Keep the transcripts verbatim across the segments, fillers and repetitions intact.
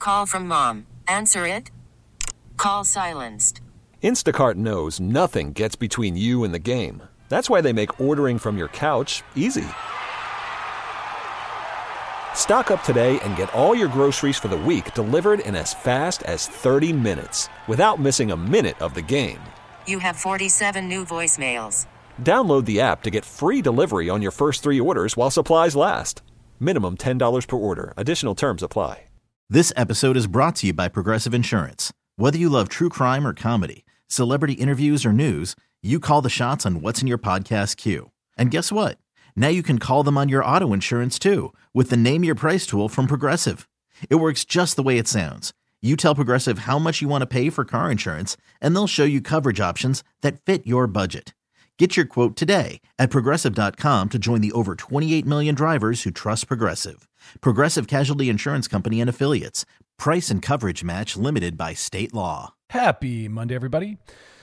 Call from mom. Answer it. Call silenced. Instacart knows nothing gets between you and the game. That's why they make ordering from your couch easy. Stock up today and get all your groceries for the week delivered in as fast as thirty minutes without missing a minute of the game. You have forty-seven new voicemails. Download the app to get free delivery on your first three orders while supplies last. Minimum ten dollars per order. Additional terms apply. This episode is brought to you by Progressive Insurance. Whether you love true crime or comedy, celebrity interviews or news, you call the shots on what's in your podcast queue. And guess what? Now you can call them on your auto insurance too with the Name Your Price tool from Progressive. It works just the way it sounds. You tell Progressive how much you want to pay for car insurance, and they'll show you coverage options that fit your budget. Get your quote today at Progressive dot com to join the over twenty-eight million drivers who trust Progressive. Progressive Casualty Insurance Company and Affiliates. Price and coverage match limited by state law. Happy Monday, everybody.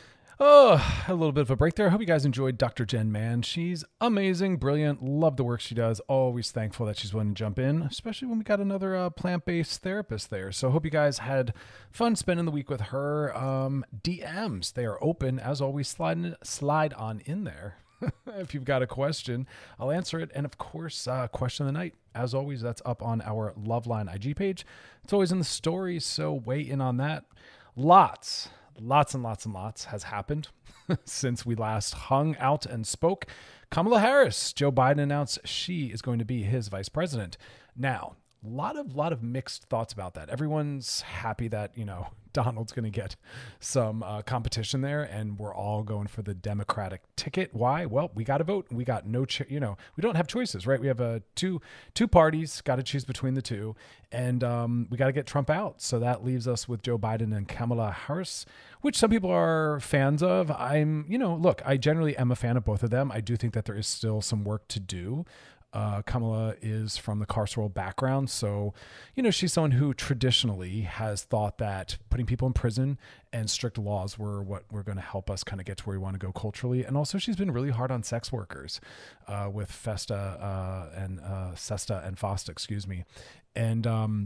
Oh, a little bit of a break there. I hope you guys enjoyed Doctor Jen Mann. She's amazing, brilliant, love the work she does. Always thankful that she's willing to jump in, especially when we got another uh, plant-based therapist there. So I hope you guys had fun spending the week with her. Um, D Ms, they are open. As always, slide, slide on in there. If you've got a question, I'll answer it. And of course, uh, question of the night. As always, that's up on our Loveline I G page. It's always in the stories, so weigh in on that. Lots, lots and lots and lots has happened since we last hung out and spoke. Kamala Harris, Joe Biden announced she is going to be his vice president. Now, a lot of, lot of mixed thoughts about that. Everyone's happy that, you know, Donald's going to get some uh, competition there, and we're all going for the Democratic ticket. Why? Well, we got to vote. We got no, cho- you know, we don't have choices, right? We have uh, two two parties, got to choose between the two, and um, we got to get Trump out. So that leaves us with Joe Biden and Kamala Harris, which some people are fans of. I'm, you know, look, I generally am a fan of both of them. I do think that there is still some work to do. Uh, Kamala is from the carceral background. So, you know, she's someone who traditionally has thought that putting people in prison and strict laws were what were going to help us kind of get to where we want to go culturally. And also she's been really hard on sex workers uh, with Festa uh, and uh, Sesta and Fosta, excuse me. And um,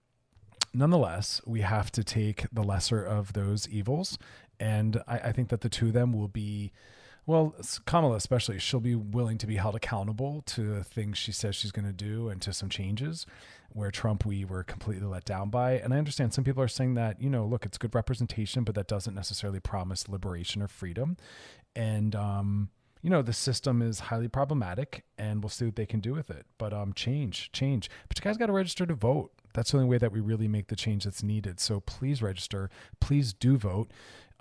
nonetheless, we have to take the lesser of those evils. And I, I think that the two of them will be, well, Kamala especially, she'll be willing to be held accountable to the things she says she's going to do and to some changes where Trump, we were completely let down by. And I understand some people are saying that, you know, look, it's good representation, but that doesn't necessarily promise liberation or freedom. And, um, you know, the system is highly problematic and we'll see what they can do with it. But um, change, change. But you guys got to register to vote. That's the only way that we really make the change that's needed. So please register. Please do vote.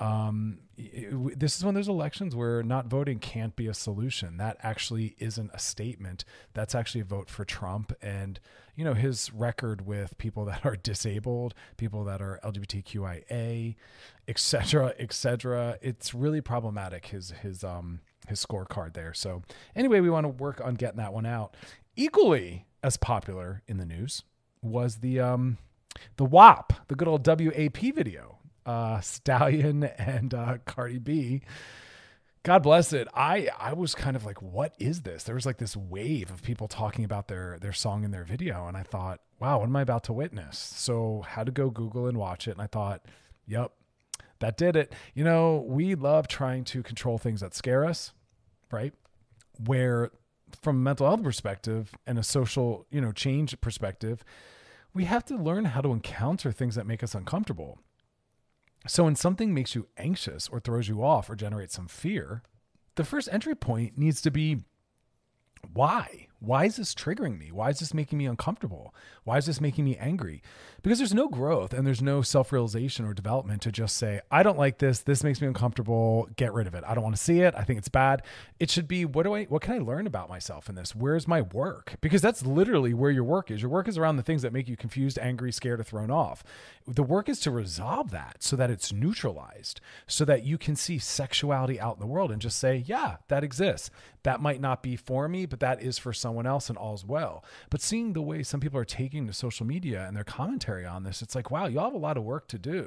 Um, it, this is when there's elections where not voting can't be a solution. That actually isn't a statement. That's actually a vote for Trump. And, you know, his record with people that are disabled, people that are L G B T Q I A, et cetera, et cetera. It's really problematic, his, his, um, his scorecard there. So anyway, we want to work on getting that one out. Equally as popular in the news was the, um, the W A P, the good old W A P video. Uh, Stallion and uh, Cardi B, God bless it. I, I was kind of like, what is this? There was like this wave of people talking about their, their song and their video. And I thought, wow, what am I about to witness? So had to go Google and watch it. And I thought, yep, that did it. You know, we love trying to control things that scare us, right? Where from a mental health perspective and a social, you know, change perspective, we have to learn how to encounter things that make us uncomfortable. So when something makes you anxious or throws you off or generates some fear, the first entry point needs to be, why? Why is this triggering me? Why is this making me uncomfortable? Why is this making me angry? Because there's no growth and there's no self-realization or development to just say, I don't like this. This makes me uncomfortable. Get rid of it. I don't want to see it. I think it's bad. It should be, what do I, what can I learn about myself in this? Where's my work? Because that's literally where your work is. Your work is around the things that make you confused, angry, scared, or thrown off. The work is to resolve that so that it's neutralized, so that you can see sexuality out in the world and just say, yeah, that exists. That might not be for me, but that is for someone else and all's well. But seeing the way some people are taking to social media and their commentary on this, it's like, wow, you all have a lot of work to do,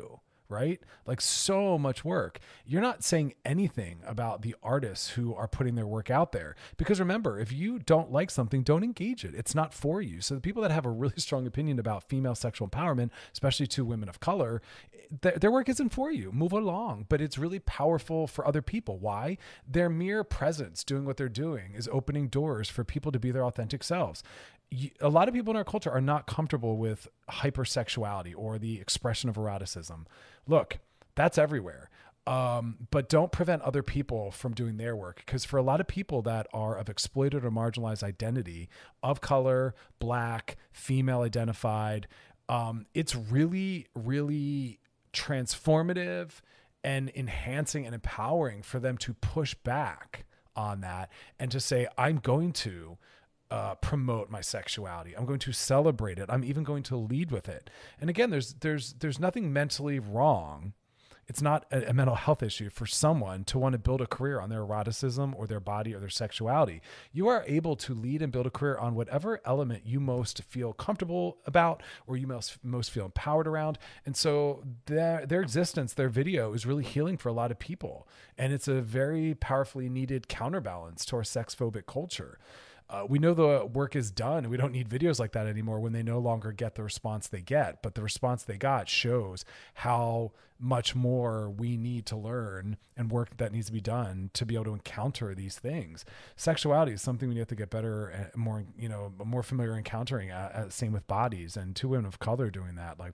right? Like so much work. You're not saying anything about the artists who are putting their work out there, because remember, if you don't like something, don't engage it. It's not for you. So the people that have a really strong opinion about female sexual empowerment, especially to women of color, th- their work isn't for you. Move along. But it's really powerful for other people. Why? Their mere presence doing what they're doing is opening doors for people to be their authentic selves. A lot of people in our culture are not comfortable with hypersexuality or the expression of eroticism. Look, that's everywhere. Um, but don't prevent other people from doing their work, because for a lot of people that are of exploited or marginalized identity, of color, Black, female identified, um, it's really, really transformative and enhancing and empowering for them to push back on that and to say, I'm going to Uh, promote my sexuality. I'm going to celebrate it. I'm even going to lead with it. And again, there's there's there's nothing mentally wrong. It's not a, a mental health issue for someone to want to build a career on their eroticism or their body or their sexuality. You are able to lead and build a career on whatever element you most feel comfortable about or you most most feel empowered around. And so their their existence, their video is really healing for a lot of people. And it's a very powerfully needed counterbalance to our sex-phobic culture. Uh, we know the work is done. We don't need videos like that anymore when they no longer get the response they get. But the response they got shows how much more we need to learn and work that needs to be done to be able to encounter these things. Sexuality is something we have to get better and more, you know, more familiar encountering. Uh, uh, same with bodies, and two women of color doing that. Like,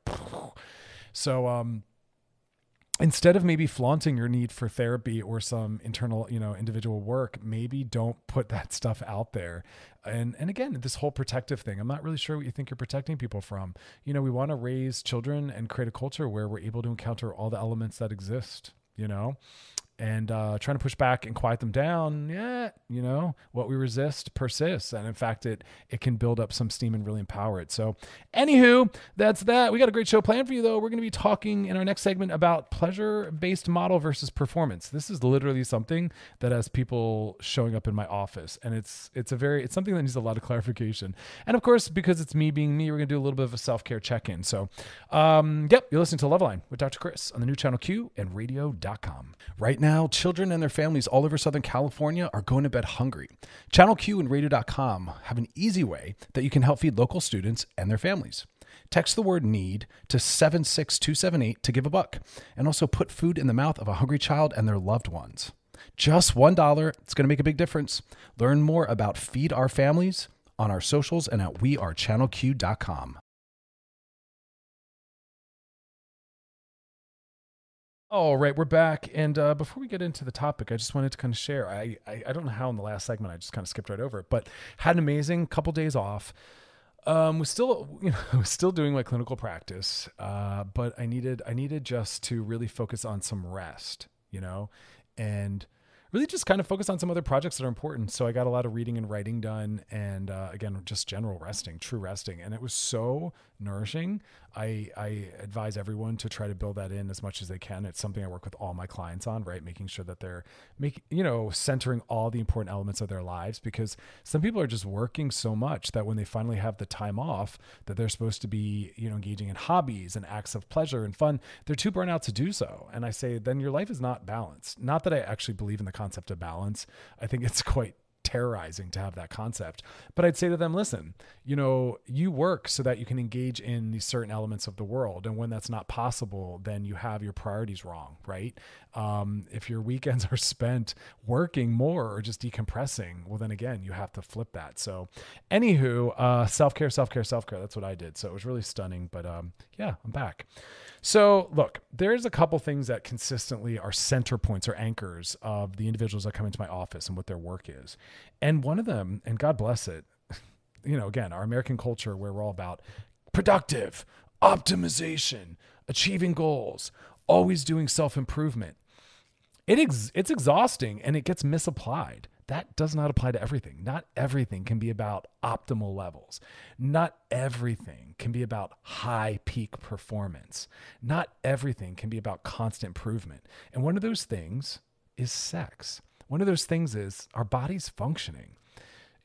so, um, instead of maybe flaunting your need for therapy or some internal, you know, individual work, maybe don't put that stuff out there. And and again, this whole protective thing, I'm not really sure what you think you're protecting people from. You know, we want to raise children and create a culture where we're able to encounter all the elements that exist, you know, and uh, trying to push back and quiet them down. Yeah. You know, what we resist persists. And in fact, it, it can build up some steam and really empower it. So anywho, that's that. We got a great show planned for you though. We're going to be talking in our next segment about pleasure-based model versus performance. This is literally something that has people showing up in my office, and it's, it's a very, it's something that needs a lot of clarification. And of course, because it's me being me, we're going to do a little bit of a self-care check-in. So, um, yep, you're listening to Loveline with Doctor Chris on the new Channel Q and radio dot com. Right now, Now, children and their families all over Southern California are going to bed hungry. Channel Q and radio dot com have an easy way that you can help feed local students and their families. Text the word NEED to seven six two seven eight to give a buck, and also put food in the mouth of a hungry child and their loved ones. Just one dollar. It's going to make a big difference. Learn more about Feed Our Families on our socials and at we are channel q dot com. All right, we're back. And uh, before we get into the topic, I just wanted to kind of share. I, I I don't know how in the last segment I just kind of skipped right over it, but had an amazing couple days off. Um, was still you know was still doing my clinical practice, uh, but I needed I needed just to really focus on some rest, you know, and really just kind of focus on some other projects that are important. So I got a lot of reading and writing done, and uh, again, just general resting, true resting. And it was so nourishing. I, I advise everyone to try to build that in as much as they can. It's something I work with all my clients on, right? Making sure that they're making, you know, centering all the important elements of their lives, because some people are just working so much that when they finally have the time off that they're supposed to be, you know, engaging in hobbies and acts of pleasure and fun, they're too burnt out to do so. And I say, then your life is not balanced. Not that I actually believe in the concept of balance. I think it's quite terrorizing to have that concept. But I'd say to them, listen, you know, you work so that you can engage in these certain elements of the world. And when that's not possible, then you have your priorities wrong, right? Um, if your weekends are spent working more or just decompressing, well, then again, you have to flip that. So anywho, uh, self-care, self-care, self-care. That's what I did. So it was really stunning, but um, yeah, I'm back. So look, there's a couple things that consistently are center points or anchors of the individuals that come into my office and what their work is. And one of them, and God bless it, you know, again, our American culture where we're all about productive, optimization, achieving goals, always doing self-improvement. It ex- it's exhausting and it gets misapplied. That does not apply to everything. Not everything can be about optimal levels. Not everything can be about high peak performance. Not everything can be about constant improvement. And one of those things is sex. One of those things is our body's functioning.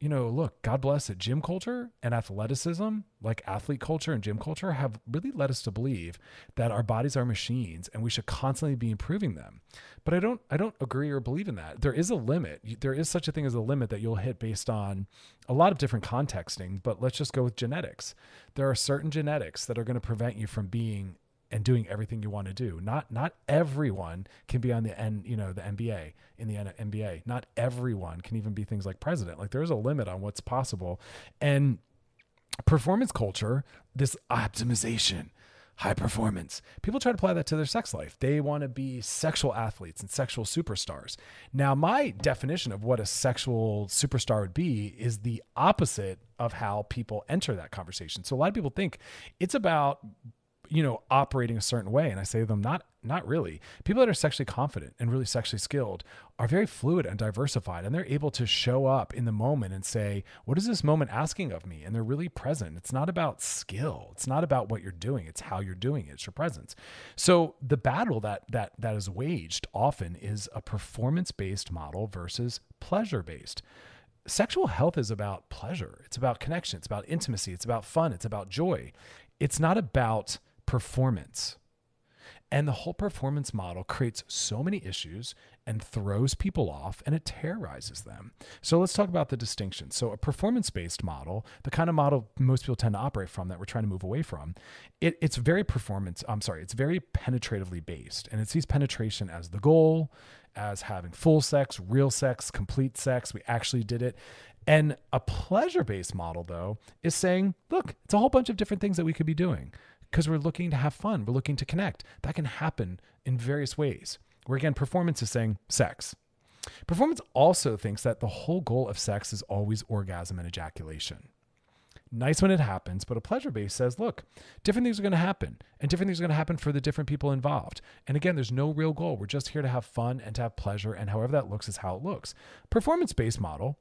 you know, look, God bless it. Gym culture and athleticism, like athlete culture and gym culture, have really led us to believe that our bodies are machines and we should constantly be improving them. But I don't, I don't agree or believe in that. There is a limit. There is such a thing as a limit that you'll hit based on a lot of different contexting, but let's just go with genetics. There are certain genetics that are going to prevent you from being and doing everything you want to do. Not not everyone can be on the N, you know, the N B A in the N B A. Not everyone can even be things like president. Like there's a limit on what's possible. And performance culture, this optimization, high performance, people try to apply that to their sex life. They want to be sexual athletes and sexual superstars. Now, my definition of what a sexual superstar would be is the opposite of how people enter that conversation. So a lot of people think it's about, you know, operating a certain way. And I say to them, not, not really. People that are sexually confident and really sexually skilled are very fluid and diversified, and they're able to show up in the moment and say, what is this moment asking of me? And they're really present. It's not about skill. It's not about what you're doing. It's how you're doing it. It's your presence. So the battle that, that, that is waged often is a performance-based model versus pleasure-based. Sexual health is about pleasure. It's about connection. It's about intimacy. It's about fun. It's about joy. It's not about performance. And the whole performance model creates so many issues and throws people off, and it terrorizes them. So let's talk about the distinction. So a performance-based model, the kind of model most people tend to operate from that we're trying to move away from, it, it's very performance, I'm sorry, it's very penetratively based. And it sees penetration as the goal, as having full sex, real sex, complete sex. We actually did it. And a pleasure-based model, though, is saying, look, it's a whole bunch of different things that we could be doing, because we're looking to have fun. We're looking to connect. That can happen in various ways. Where again, performance is saying sex. Performance also thinks that the whole goal of sex is always orgasm and ejaculation. Nice when it happens, but a pleasure base says, look, different things are going to happen, and different things are going to happen for the different people involved. And again, there's no real goal. We're just here to have fun and to have pleasure, and however that looks is how it looks. Performance-based model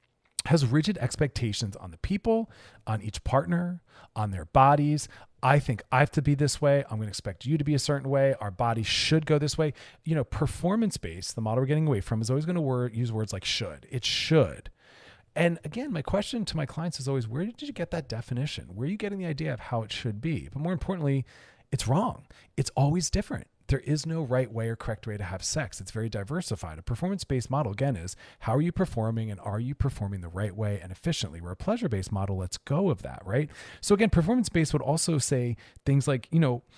has rigid expectations on the people, on each partner, on their bodies. I think I have to be this way. I'm going to expect you to be a certain way. Our body should go this way. You know, performance-based, the model we're getting away from, is always going to word, use words like should. It should. And again, my question to my clients is always, where did you get that definition? Where are you getting the idea of how it should be? But more importantly, it's wrong. It's always different. There is no right way or correct way to have sex. It's very diversified. A performance-based model, again, is how are you performing, and are you performing the right way and efficiently? Where a pleasure-based model lets go of that, right? So again, performance-based would also say things like, you know,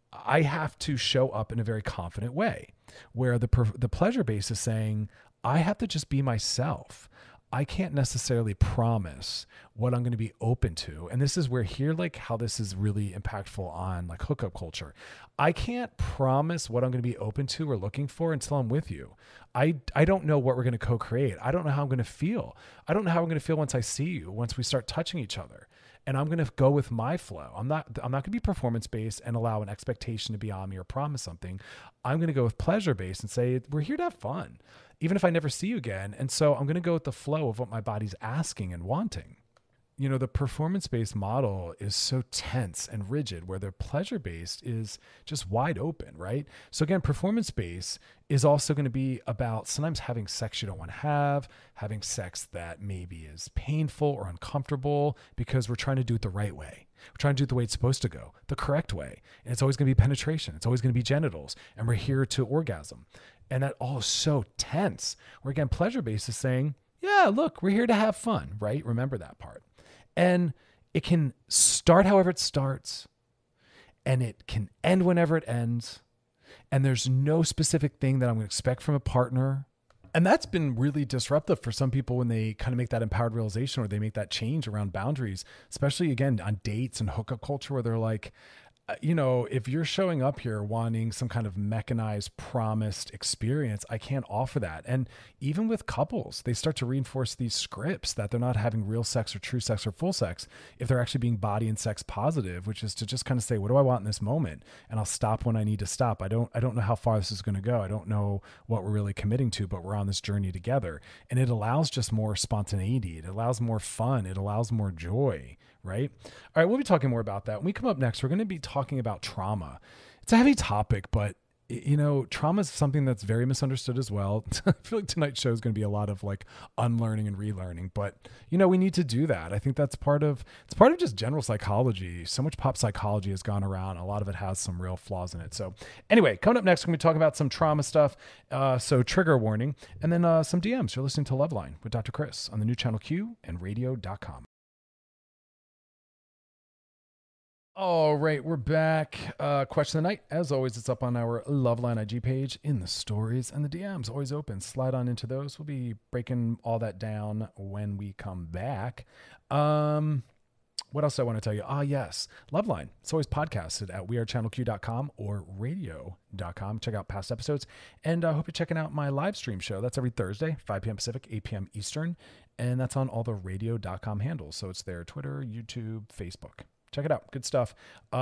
I have to show up in a very confident way, where the the pleasure-based is saying, I have to just be myself. I can't necessarily promise what I'm going to be open to. And this is where here, like how this is really impactful on like hookup culture. I can't promise what I'm going to be open to or looking for until I'm with you. I, I don't know what we're going to co-create. I don't know how I'm going to feel. I don't know how I'm going to feel once I see you, once we start touching each other. And I'm going to go with my flow. I'm not, I'm not going to be performance-based and allow an expectation to be on me or promise something. I'm going to go with pleasure-based and say, we're here to have fun, even if I never see you again. And so I'm going to go with the flow of what my body's asking and wanting. You know, the performance-based model is so tense and rigid, where the pleasure-based is just wide open, right? So again, performance-based is also going to be about sometimes having sex you don't want to have, having sex that maybe is painful or uncomfortable because we're trying to do it the right way. We're trying to do it the way it's supposed to go, the correct way. And it's always going to be penetration. It's always going to be genitals. And we're here to orgasm. And that all is so tense. Where again, pleasure-based is saying, yeah, look, we're here to have fun, right? Remember that part. And it can start however it starts, and it can end whenever it ends. And there's no specific thing that I'm going to expect from a partner. And that's been really disruptive for some people when they kind of make that empowered realization, or they make that change around boundaries, especially again on dates and hookup culture, where they're like, you know, if you're showing up here wanting some kind of mechanized, promised experience, I can't offer that. And even with couples, they start to reinforce these scripts that they're not having real sex or true sex or full sex if they're actually being body and sex positive, which is to just kind of say, what do I want in this moment? And I'll stop when I need to stop. I don't, I don't know how far this is going to go. I don't know what we're really committing to, but we're on this journey together. And it allows just more spontaneity. It allows more fun. It allows more joy. Right? All right. We'll be talking more about that. When we come up next, we're going to be talking about trauma. It's a heavy topic, but you know, trauma is something that's very misunderstood as well. I feel like tonight's show is going to be a lot of like unlearning and relearning, but you know, we need to do that. I think that's part of, it's part of just general psychology. So much pop psychology has gone around. A lot of it has some real flaws in it. So anyway, coming up next, we're going to be talking about some trauma stuff. Uh, so trigger warning, and then uh, some D Ms. You're listening to Loveline with Doctor Chris on the new channel Q and radio dot com. All right, we're back. Uh, question of the night. As always, it's up on our Loveline I G page in the stories, and the D Ms always open. Slide on into those. We'll be breaking all that down when we come back. Um, what else do I want to tell you? Ah, yes, Loveline. It's always podcasted at we are channel q dot com or radio dot com. Check out past episodes, and I uh, hope you're checking out my live stream show. That's every Thursday, five p.m. Pacific, eight p.m. Eastern, and that's on all the radio dot com handles. So it's there: Twitter, YouTube, Facebook. Check it out. Good stuff.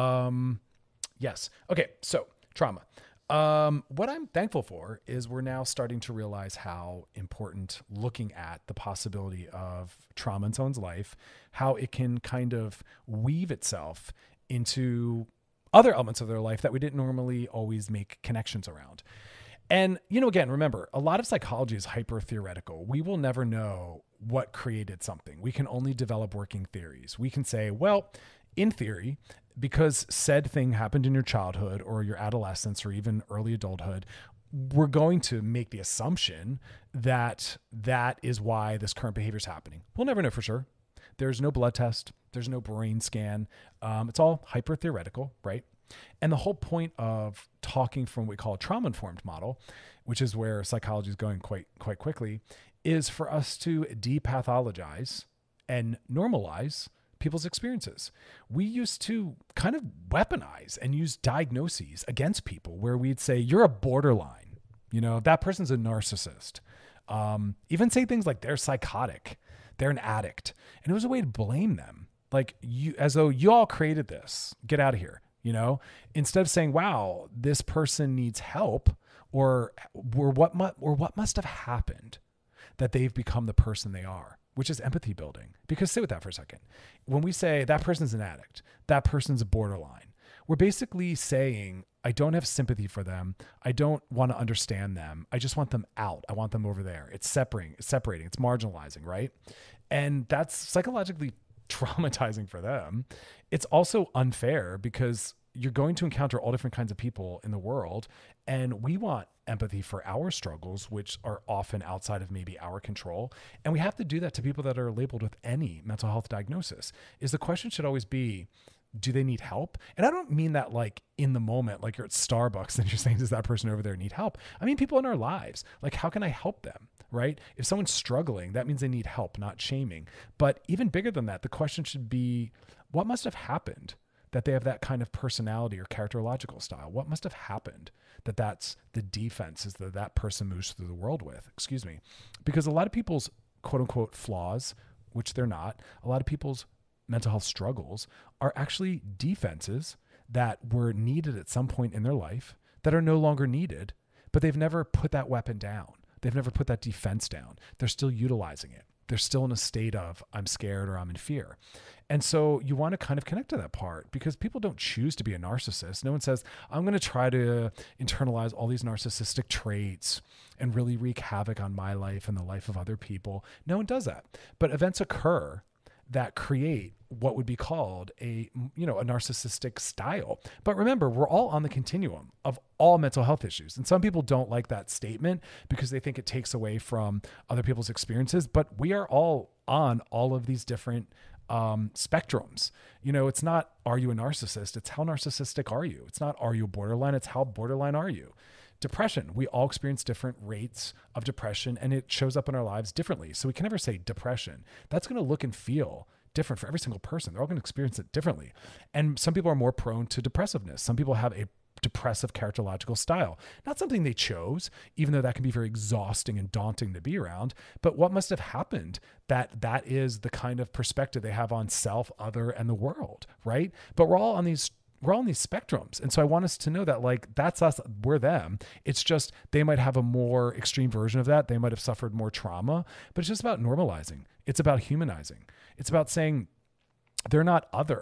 Um, yes. Okay. So trauma. Um, what I'm thankful for is we're now starting to realize how important looking at the possibility of trauma in someone's life, how it can kind of weave itself into other elements of their life that we didn't normally always make connections around. And, you know, again, remember, a lot of psychology is hyper theoretical. We will never know what created something. We can only develop working theories. We can say, well, in theory, because said thing happened in your childhood or your adolescence or even early adulthood, we're going to make the assumption that that is why this current behavior is happening. We'll never know for sure. There's no blood test. There's no brain scan. Um, it's all hyper theoretical, right? And the whole point of talking from what we call a trauma-informed model, which is where psychology is going quite, quite quickly, is for us to depathologize and normalize people's experiences. We used to kind of weaponize and use diagnoses against people where we'd say, you're a borderline, you know, that person's a narcissist. Um, even say things like they're psychotic, they're an addict. And it was a way to blame them. Like you, as though you all created this, get out of here. You know, instead of saying, wow, this person needs help, or, or what mu- or what must have happened that they've become the person they are, which is empathy building. Because sit with that for a second. When we say that person's an addict, that person's a borderline, we're basically saying, I don't have sympathy for them. I don't want to understand them. I just want them out. I want them over there. It's separating, it's separating, it's marginalizing, right? And that's psychologically traumatizing for them. It's also unfair because you're going to encounter all different kinds of people in the world, and we want empathy for our struggles, which are often outside of maybe our control. And we have to do that to people that are labeled with any mental health diagnosis. Is the question should always be, do they need help? And I don't mean that like in the moment, like you're at Starbucks and you're saying, does that person over there need help? I mean, people in our lives, like how can I help them? Right? If someone's struggling, that means they need help, not shaming. But even bigger than that, the question should be, what must have happened that they have that kind of personality or characterological style? What must have happened that that's the defenses that that person moves through the world with? Excuse me. Because a lot of people's quote unquote flaws, which they're not, a lot of people's mental health struggles are actually defenses that were needed at some point in their life that are no longer needed, but they've never put that weapon down. They've never put that defense down. They're still utilizing it. They're still in a state of I'm scared or I'm in fear. And so you want to kind of connect to that part because people don't choose to be a narcissist. No one says, I'm going to try to internalize all these narcissistic traits and really wreak havoc on my life and the life of other people. No one does that. But events occur that create what would be called a, you know, a narcissistic style. But remember, we're all on the continuum of all mental health issues. And some people don't like that statement because they think it takes away from other people's experiences, but we are all on all of these different um, spectrums. You know, it's not, are you a narcissist? It's how narcissistic are you? It's not, are you borderline? It's how borderline are you? Depression. We all experience different rates of depression and it shows up in our lives differently. So we can never say depression. That's going to look and feel different for every single person. They're all going to experience it differently. And some people are more prone to depressiveness. Some people have a depressive characterological style. Not something they chose, even though that can be very exhausting and daunting to be around. But what must have happened that that is the kind of perspective they have on self, other, and the world, right? But we're all on these We're all on these spectrums. And so I want us to know that like, that's us, we're them. It's just, they might have a more extreme version of that. They might've suffered more trauma, but it's just about normalizing. It's about humanizing. It's about saying they're not other.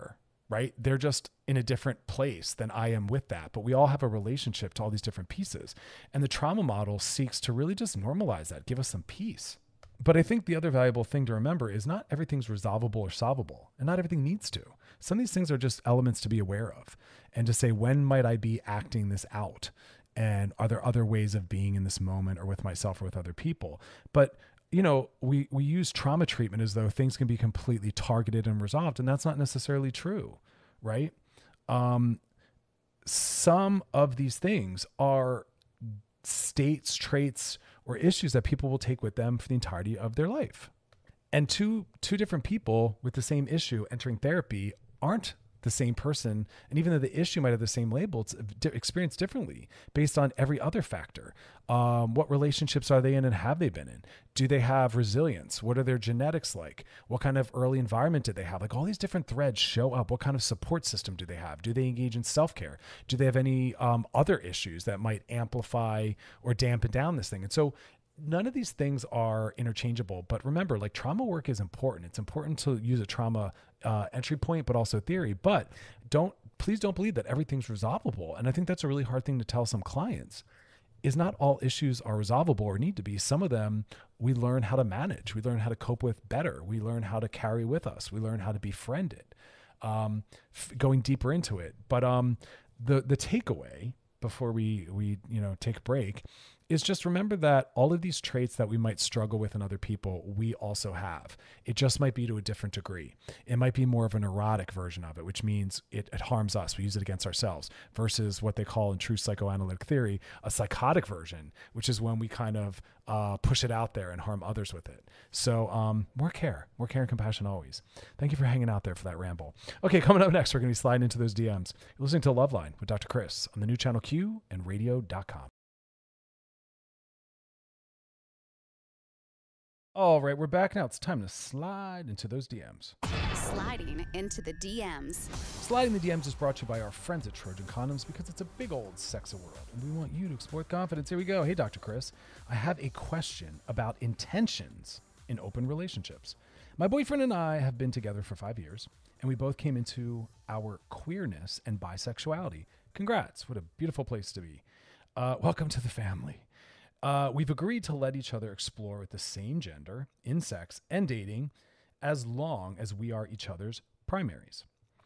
right? They're just in a different place than I am with that. But we all have a relationship to all these different pieces. And the trauma model seeks to really just normalize that, give us some peace. But I think the other valuable thing to remember is not everything's resolvable or solvable, and not everything needs to. Some of these things are just elements to be aware of and to say, when might I be acting this out? And are there other ways of being in this moment or with myself or with other people? But you know, we, we use trauma treatment as though things can be completely targeted and resolved. And that's not necessarily true, right? Um, some of these things are states, traits, or issues that people will take with them for the entirety of their life. And two, two different people with the same issue entering therapy aren't the same person. And even though the issue might have the same label, it's experienced differently based on every other factor. Um, what relationships are they in and have they been in? Do they have resilience? What are their genetics like? What kind of early environment did they have? Like all these different threads show up. What kind of support system do they have? Do they engage in self-care? Do they have any um, other issues that might amplify or dampen down this thing? And so none of these things are interchangeable, but remember, like trauma work is important. It's important to use a trauma uh, entry point, but also theory, but don't, please don't believe that everything's resolvable. And I think that's a really hard thing to tell some clients is not all issues are resolvable or need to be. Some of them we learn how to manage. We learn how to cope with better. We learn how to carry with us. We learn how to befriend it, um, f- going deeper into it. But um, the, the takeaway before we, we, you know, take a break is just remember that all of these traits that we might struggle with in other people, we also have. It just might be to a different degree. It might be more of a neurotic version of it, which means it, it harms us. We use it against ourselves versus what they call in true psychoanalytic theory, a psychotic version, which is when we kind of uh, push it out there and harm others with it. So um, more care, more care and compassion always. Thank you for hanging out there for that ramble. Okay, coming up next, we're going to be sliding into those D Ms. You're listening to Loveline with Doctor Chris on the new channel Q and radio dot com. All right, we're back now. It's time to slide into those D Ms. Sliding into the D Ms. Sliding the D Ms is brought to you by our friends at Trojan Condoms because it's a big old sexy world, and we want you to explore with confidence. Here we go. Hey, Doctor Chris, I have a question about intentions in open relationships. My boyfriend and I have been together for five years, and we both came into our queerness and bisexuality. Congrats. What a beautiful place to be. Uh, welcome to the family. Uh, we've agreed to let each other explore with the same gender in sex and dating as long as we are each other's primaries.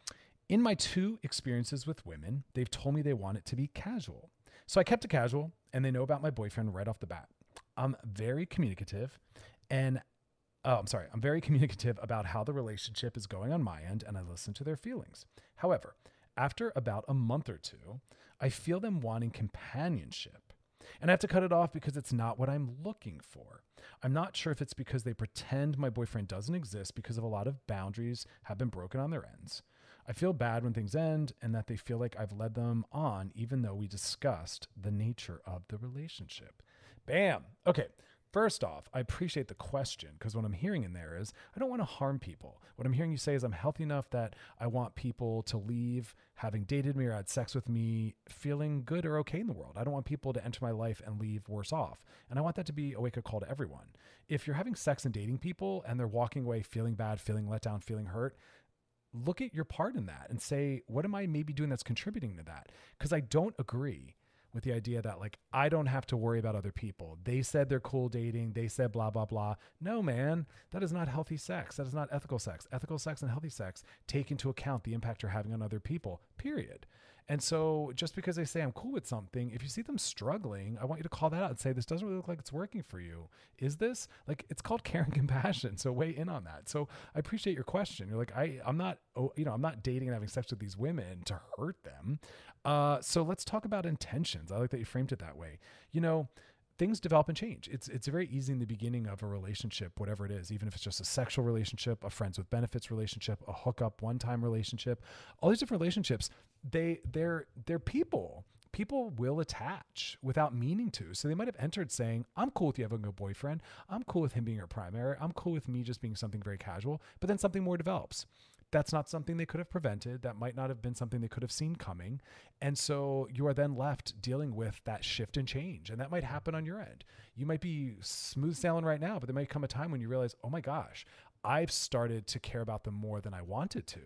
In my two experiences with women, they've told me they want it to be casual. So I kept it casual, and they know about my boyfriend right off the bat. I'm very communicative and oh, I'm sorry. I'm very communicative about how the relationship is going on my end, and I listen to their feelings. However, after about a month or two, I feel them wanting companionship. And I have to cut it off because it's not what I'm looking for. I'm not sure if it's because they pretend my boyfriend doesn't exist because of a lot of boundaries have been broken on their ends. I feel bad when things end and that they feel like I've led them on even though we discussed the nature of the relationship. Bam. Okay. First off, I appreciate the question because what I'm hearing in there is I don't want to harm people. What I'm hearing you say is I'm healthy enough that I want people to leave having dated me or had sex with me feeling good or okay in the world. I don't want people to enter my life and leave worse off. And I want that to be a wake-up call to everyone. If you're having sex and dating people and they're walking away feeling bad, feeling let down, feeling hurt, look at your part in that and say, what am I maybe doing that's contributing to that? Because I don't agree with the idea that like, I don't have to worry about other people. They said they're cool dating. They said blah, blah, blah. No, man, that is not healthy sex. That is not ethical sex. Ethical sex and healthy sex take into account the impact you're having on other people, period. And so just because they say I'm cool with something, if you see them struggling, I want you to call that out and say, this doesn't really look like it's working for you. Is this? Like, it's called care and compassion. So weigh in on that. So I appreciate your question. You're like, I, I'm not, oh, you know, I'm not dating and having sex with these women to hurt them. Uh, so let's talk about intentions. I like that you framed it that way. You know, things develop and change. It's it's very easy in the beginning of a relationship, whatever it is, even if it's just a sexual relationship, a friends with benefits relationship, a hookup one-time relationship, all these different relationships, they they're they're people. People will attach without meaning to. So they might have entered saying, I'm cool with you having a boyfriend. I'm cool with him being your primary. I'm cool with me just being something very casual. But then something more develops. That's not something they could have prevented. That might not have been something they could have seen coming. And so you are then left dealing with that shift and change. And that might happen on your end. You might be smooth sailing right now, but there might come a time when you realize, oh my gosh, I've started to care about them more than I wanted to.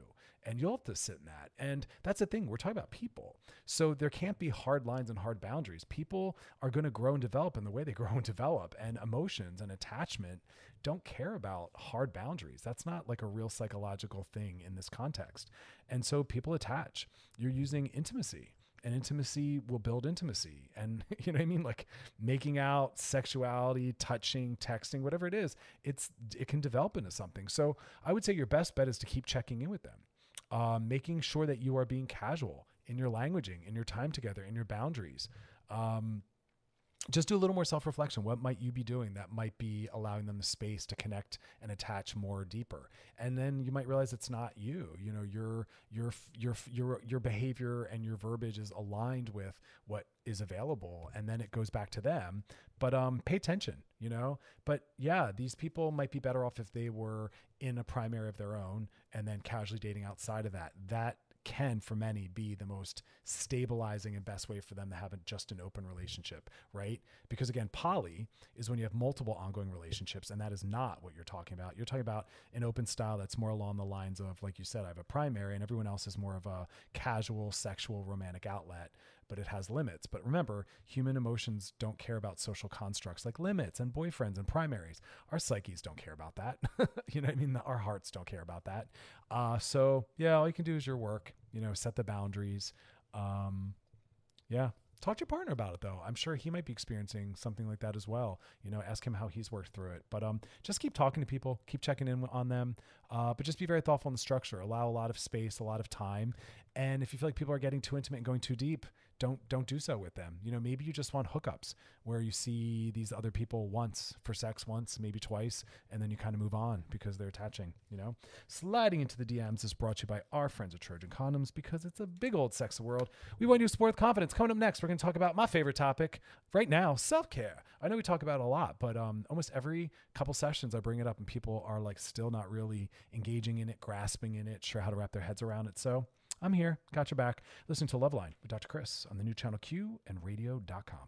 and you'll have to sit in that. And that's the thing. We're talking about people. So there can't be hard lines and hard boundaries. People are going to grow and develop in the way they grow and develop, and emotions and attachment don't care about hard boundaries. That's not like a real psychological thing in this context. And so people attach. You're using intimacy, and intimacy will build intimacy. And you know what I mean? Like making out, sexuality, touching, texting, whatever it is, it's, it can develop into something. So I would say your best bet is to keep checking in with them, um, making sure that you are being casual in your languaging, in your time together, in your boundaries. Um, Just do a little more self-reflection. What might you be doing that might be allowing them the space to connect and attach more deeper? And then you might realize it's not you. You know, your your your your your behavior and your verbiage is aligned with what is available, and then it goes back to them. But um, pay attention. You know. But yeah, these people might be better off if they were in a primary of their own and then casually dating outside of that. That can, for many, be the most stabilizing and best way for them to have a, just an open relationship, right? Because again, poly is when you have multiple ongoing relationships, and that is not what you're talking about. You're talking about an open style that's more along the lines of, like you said, I have a primary and everyone else is more of a casual, sexual, romantic outlet, but it has limits. But remember, human emotions don't care about social constructs like limits and boyfriends and primaries. Our psyches don't care about that. You know what I mean? Our hearts don't care about that. Uh, so yeah, all you can do is your work, you know, set the boundaries. Um, yeah. Talk to your partner about it though. I'm sure he might be experiencing something like that as well. You know, ask him how he's worked through it, but, um, just keep talking to people, keep checking in on them. Uh, but just be very thoughtful in the structure, allow a lot of space, a lot of time. And if you feel like people are getting too intimate and going too deep, don't, don't do so with them. You know, maybe you just want hookups where you see these other people once for sex, once, maybe twice, and then you kind of move on because they're attaching, you know. Sliding into the D Ms is brought to you by our friends at Trojan Condoms, because it's a big old sex world. We want you to support with confidence. Coming up next, we're going to talk about my favorite topic right now, self-care. I know we talk about it a lot, but um, almost every couple sessions I bring it up and people are like still not really engaging in it, grasping in it, sure how to wrap their heads around it. So I'm here, got your back. Listen to Loveline with Doctor Chris on the new channel Q and radio dot com.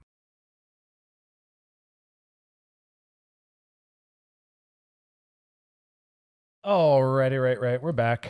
All righty, right, right. We're back.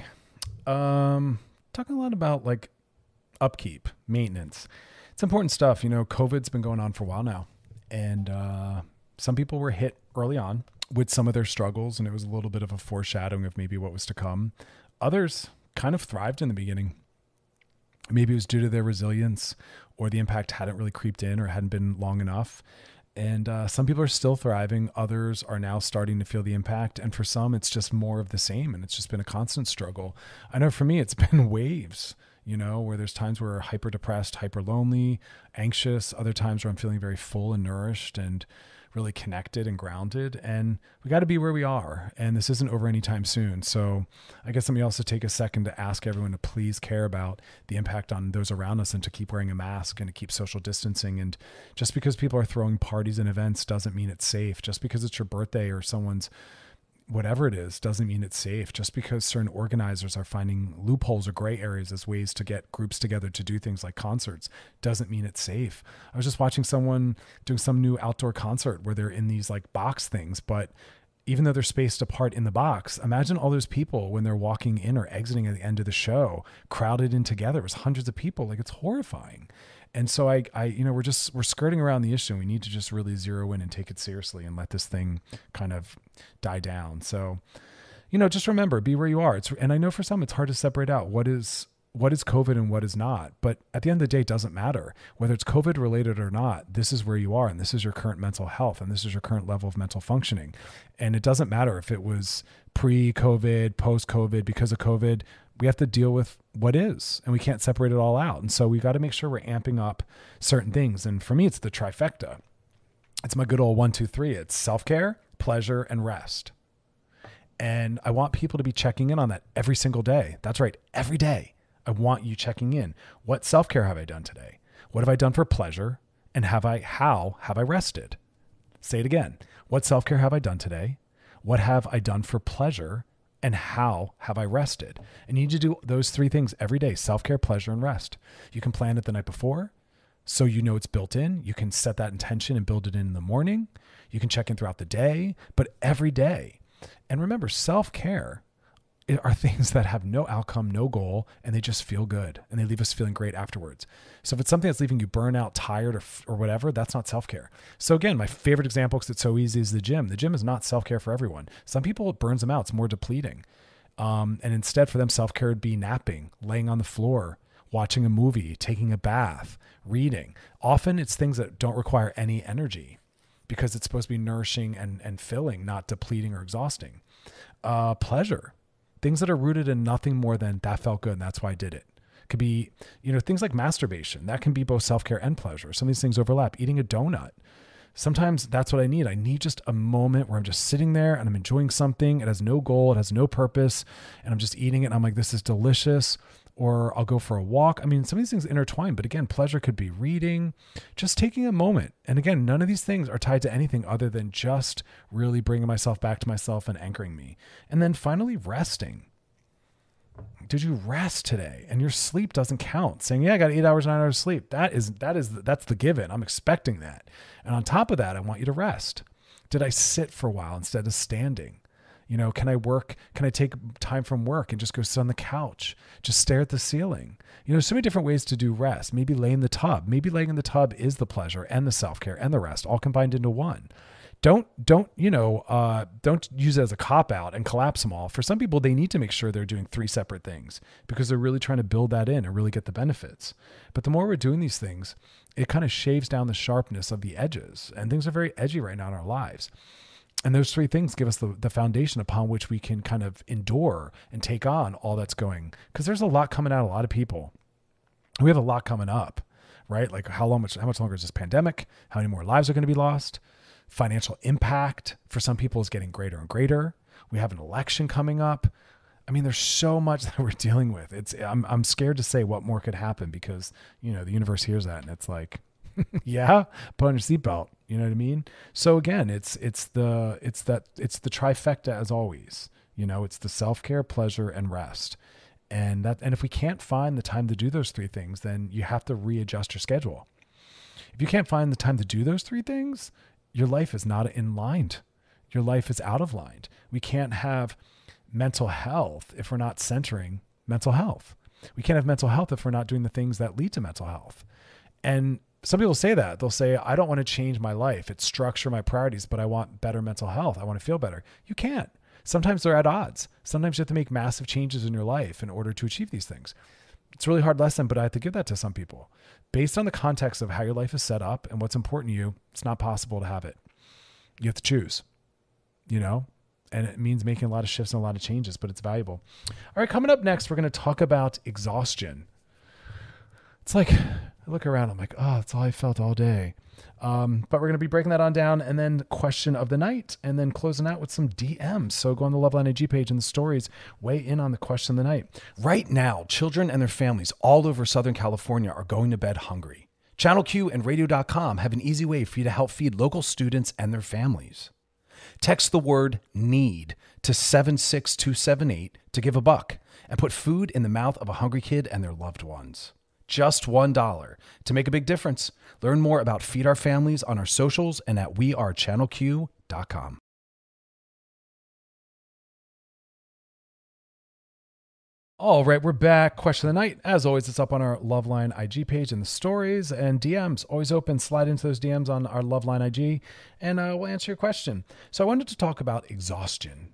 Um, talking a lot about like upkeep, maintenance. It's important stuff. You know, COVID's been going on for a while now, and uh, some people were hit early on with some of their struggles, and it was a little bit of a foreshadowing of maybe what was to come. Others kind of thrived in the beginning. Maybe it was due to their resilience, or the impact hadn't really creeped in or hadn't been long enough. And uh, some people are still thriving. Others are now starting to feel the impact. And for some, it's just more of the same. And it's just been a constant struggle. I know for me, it's been waves, you know, where there's times where I'm hyper depressed, hyper lonely, anxious, other times where I'm feeling very full and nourished and really connected and grounded. And we got to be where we are. And this isn't over anytime soon. So I guess let me also take a second to ask everyone to please care about the impact on those around us and to keep wearing a mask and to keep social distancing. And just because people are throwing parties and events doesn't mean it's safe. Just because it's your birthday or someone's whatever it is doesn't mean it's safe. Just because certain organizers are finding loopholes or gray areas as ways to get groups together to do things like concerts doesn't mean it's safe. I was just watching someone doing some new outdoor concert where they're in these like box things, but even though they're spaced apart in the box, imagine all those people when they're walking in or exiting at the end of the show, crowded in together. It was hundreds of people. Like, it's horrifying. And so I, I, you know, we're just, we're skirting around the issue. We need to just really zero in and take it seriously and let this thing kind of die down. So, you know, just remember, be where you are. It's, and I know for some, it's hard to separate out what is, what is COVID and what is not, but at the end of the day, it doesn't matter whether it's COVID related or not. This is where you are, and this is your current mental health, and this is your current level of mental functioning. And it doesn't matter if it was pre-COVID, post-COVID, because of COVID. We have to deal with what is, and we can't separate it all out. And so we've got to make sure we're amping up certain things. And for me, it's the trifecta. It's my good old one, two, three. It's self-care, pleasure, and rest. And I want people to be checking in on that every single day. That's right. Every day. I want you checking in. What self-care have I done today? What have I done for pleasure? And have I, how have I rested? Say it again. What self-care have I done today? What have I done for pleasure? And how have I rested? And you need to do those three things every day: self-care, pleasure, and rest. You can plan it the night before, so you know it's built in. You can set that intention and build it in in the morning. You can check in throughout the day, but every day. And remember, self-care, are things that have no outcome, no goal, and they just feel good and they leave us feeling great afterwards. So if it's something that's leaving you burnout, tired, or, or whatever, that's not self-care. So again, my favorite example, because it's so easy, is the gym. The gym is not self-care for everyone. Some people, it burns them out. It's more depleting. Um, and instead for them, self-care would be napping, laying on the floor, watching a movie, taking a bath, reading. Often it's things that don't require any energy because it's supposed to be nourishing and, and filling, not depleting or exhausting. Uh, pleasure. Things that are rooted in nothing more than that felt good and that's why I did it. Could be, you know, things like masturbation. That can be both self-care and pleasure. Some of these things overlap. Eating a donut. Sometimes that's what I need. I need just a moment where I'm just sitting there and I'm enjoying something. It has no goal. It has no purpose. And I'm just eating it. And I'm like, this is delicious. Or I'll go for a walk. I mean, some of these things intertwine, but again, pleasure could be reading, just taking a moment. And again, none of these things are tied to anything other than just really bringing myself back to myself and anchoring me. And then finally, resting. Did you rest today? And your sleep doesn't count. Saying, yeah, I got eight hours, nine hours of sleep. That is, that is, that's the given. I'm expecting that. And on top of that, I want you to rest. Did I sit for a while instead of standing? You know, can I work? Can I take time from work and just go sit on the couch? Just stare at the ceiling? You know, so many different ways to do rest. Maybe lay in the tub. Maybe laying in the tub is the pleasure and the self-care and the rest all combined into one. Don't, don't, you know, uh, don't use it as a cop-out and collapse them all. For some people, they need to make sure they're doing three separate things because they're really trying to build that in and really get the benefits. But the more we're doing these things, it kind of shaves down the sharpness of the edges. And things are very edgy right now in our lives. And those three things give us the, the foundation upon which we can kind of endure and take on all that's going. Because there's a lot coming out, a lot of people. We have a lot coming up, right? Like how long, much, how much longer is this pandemic? How many more lives are going to be lost? Financial impact for some people is getting greater and greater. We have an election coming up. I mean, there's so much that we're dealing with. It's I'm I'm scared to say what more could happen because, you know, the universe hears that and it's like, yeah, put on your seatbelt. You know what I mean? So again, it's, it's the, it's that, it's the trifecta as always, you know, it's the self-care, pleasure, and rest. And that, and if we can't find the time to do those three things, then you have to readjust your schedule. If you can't find the time to do those three things, your life is not in line. Your life is out of line. We can't have mental health if we're not centering mental health. We can't have mental health if we're not doing the things that lead to mental health. And some people say that. They'll say, I don't want to change my life. It's structure my priorities, but I want better mental health. I want to feel better. You can't. Sometimes they're at odds. Sometimes you have to make massive changes in your life in order to achieve these things. It's a really hard lesson, but I have to give that to some people. Based on the context of how your life is set up and what's important to you, it's not possible to have it. You have to choose, you know, and it means making a lot of shifts and a lot of changes, but it's valuable. All right, coming up next, we're going to talk about exhaustion. It's like, I look around, I'm like, oh, that's all I felt all day. Um, but we're going to be breaking that on down and then question of the night and then closing out with some D Ms. So go on the Loveline I G page and the stories, weigh in on the question of the night. Right now, children and their families all over Southern California are going to bed hungry. Channel Q and radio dot com have an easy way for you to help feed local students and their families. Text the word NEED to seven six two seven eight to give a buck and put food in the mouth of a hungry kid and their loved ones. Just one dollar to make a big difference. Learn more about Feed Our Families on our socials and at we are channel q dot com. All right, we're back. Question of the night. As always, it's up on our Loveline I G page and the stories and D Ms. Always open. Slide into those D Ms on our Loveline I G and uh, we'll answer your question. So I wanted to talk about exhaustion.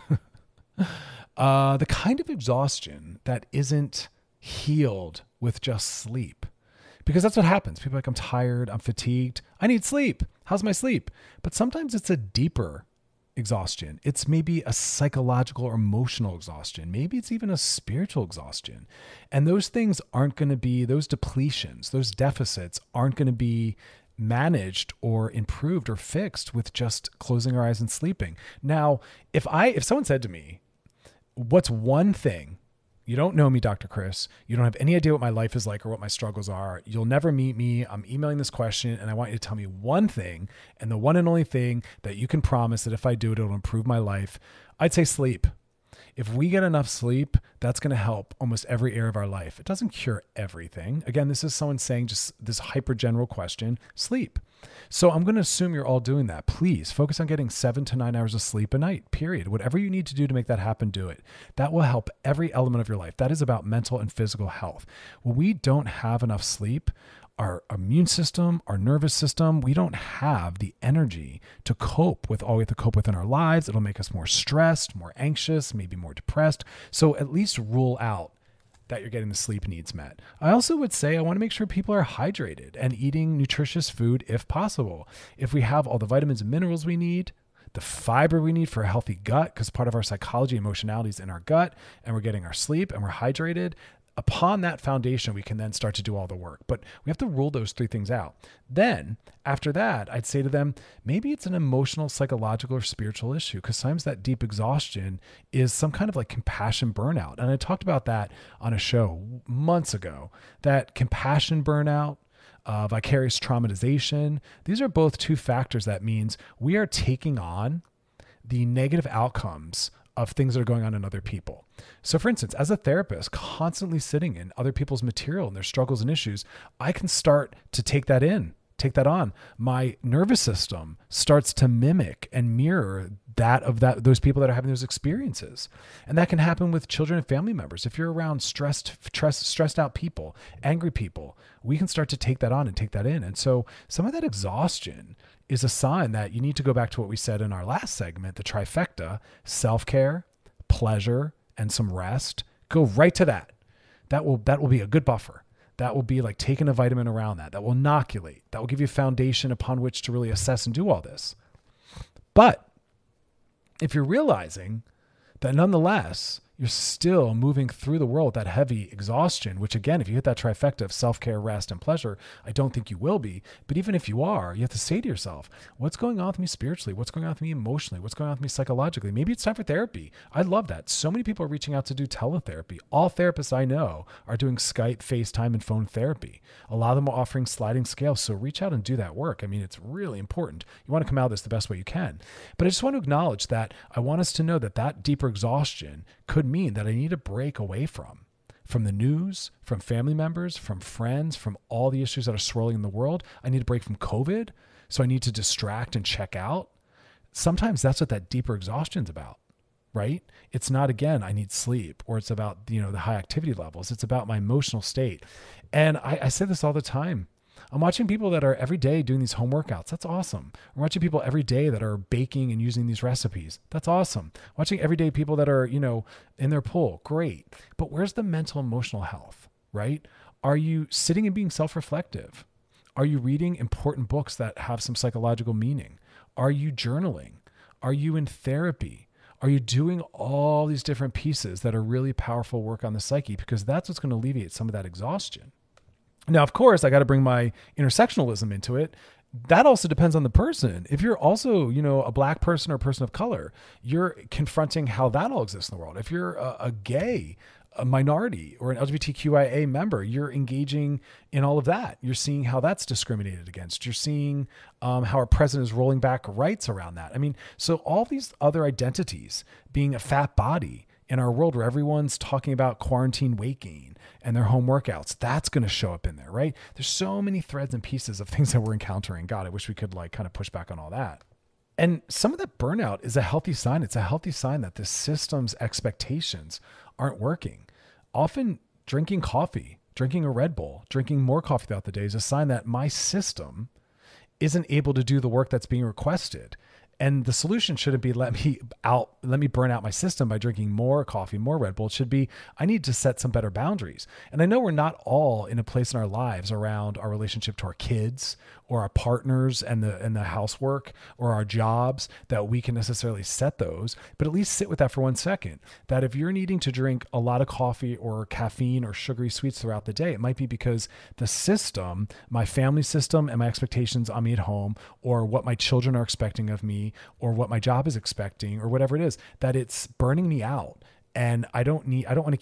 uh, the kind of exhaustion that isn't healed with just sleep. Because that's what happens. People are like, I'm tired, I'm fatigued, I need sleep. How's my sleep? But sometimes it's a deeper exhaustion. It's maybe a psychological or emotional exhaustion. Maybe it's even a spiritual exhaustion. And those things aren't going to be, those depletions, those deficits aren't going to be managed or improved or fixed with just closing our eyes and sleeping. Now, if I, if someone said to me, what's one thing, you don't know me, Doctor Chris. You don't have any idea what my life is like or what my struggles are. You'll never meet me. I'm emailing this question and I want you to tell me one thing, and the one and only thing that you can promise that if I do it, it'll improve my life. I'd say sleep. If we get enough sleep, that's going to help almost every area of our life. It doesn't cure everything. Again, this is someone saying just this hyper general question, sleep. So I'm going to assume you're all doing that. Please focus on getting seven to nine hours of sleep a night, period. Whatever you need to do to make that happen, do it. That will help every element of your life. That is about mental and physical health. When we don't have enough sleep, our immune system, our nervous system, we don't have the energy to cope with all we have to cope with in our lives. It'll make us more stressed, more anxious, maybe more depressed. So at least rule out that you're getting the sleep needs met. I also would say I want to make sure people are hydrated and eating nutritious food if possible. If we have all the vitamins and minerals we need, the fiber we need for a healthy gut, because part of our psychology and emotionality is in our gut, and we're getting our sleep and we're hydrated, upon that foundation, we can then start to do all the work. But we have to rule those three things out. Then after that, I'd say to them, maybe it's an emotional, psychological, or spiritual issue, because sometimes that deep exhaustion is some kind of like compassion burnout. And I talked about that on a show months ago, that compassion burnout, uh, vicarious traumatization, these are both two factors that means we are taking on the negative outcomes of things that are going on in other people. So for instance, as a therapist, constantly sitting in other people's material and their struggles and issues, I can start to take that in, take that on. My nervous system starts to mimic and mirror that of that those people that are having those experiences. And that can happen with children and family members. If you're around stressed, stressed, stressed out people, angry people, we can start to take that on and take that in. And so some of that exhaustion is a sign that you need to go back to what we said in our last segment, the trifecta: self-care, pleasure, and some rest. Go right to that. That will, that will be a good buffer. That will be like taking a vitamin around that. That will inoculate. That will give you a foundation upon which to really assess and do all this. But if you're realizing that nonetheless, you're still moving through the world with that heavy exhaustion, which again, if you hit that trifecta of self-care, rest, and pleasure, I don't think you will be. But even if you are, you have to say to yourself, what's going on with me spiritually? What's going on with me emotionally? What's going on with me psychologically? Maybe it's time for therapy. I love that. So many people are reaching out to do teletherapy. All therapists I know are doing Skype, FaceTime, and phone therapy. A lot of them are offering sliding scales. So reach out and do that work. I mean, it's really important. You want to come out of this the best way you can. But I just want to acknowledge that I want us to know that that deeper exhaustion could mean that I need to break away from, from the news, from family members, from friends, from all the issues that are swirling in the world. I need to break from COVID. So I need to distract and check out. Sometimes that's what that deeper exhaustion is about, right? It's not, again, I need sleep, or it's about, you know, the high activity levels. It's about my emotional state. And I, I say this all the time. I'm watching people that are every day doing these home workouts. That's awesome. I'm watching people every day that are baking and using these recipes. That's awesome. Watching everyday people that are, you know, in their pool. Great. But where's the mental, emotional health, right? Are you sitting and being self-reflective? Are you reading important books that have some psychological meaning? Are you journaling? Are you in therapy? Are you doing all these different pieces that are really powerful work on the psyche? Because that's what's going to alleviate some of that exhaustion. Now, of course, I got to bring my intersectionalism into it. That also depends on the person. If you're also, you know, a black person or a person of color, you're confronting how that all exists in the world. If you're a, a gay, a minority, or an L G B T Q I A member, you're engaging in all of that. You're seeing how that's discriminated against. You're seeing um, how our president is rolling back rights around that. I mean, so all these other identities, being a fat body in our world where everyone's talking about quarantine weight gain and their home workouts, that's going to show up in there, right? There's so many threads and pieces of things that we're encountering. God, I wish we could like kind of push back on all that. And some of that burnout is a healthy sign. It's a healthy sign that the system's expectations aren't working. Often drinking coffee, drinking a Red Bull, drinking more coffee throughout the day is a sign that my system isn't able to do the work that's being requested. And the solution shouldn't be let me out, let me burn out my system by drinking more coffee, more Red Bull. It should be, I need to set some better boundaries. And I know we're not all in a place in our lives around our relationship to our kids or our partners and the and the housework or our jobs that we can necessarily set those, but at least sit with that for one second. That if you're needing to drink a lot of coffee or caffeine or sugary sweets throughout the day, it might be because the system, my family system and my expectations on me at home, or what my children are expecting of me, or what my job is expecting, or whatever it is, that it's burning me out. And I don't need, I don't want to keep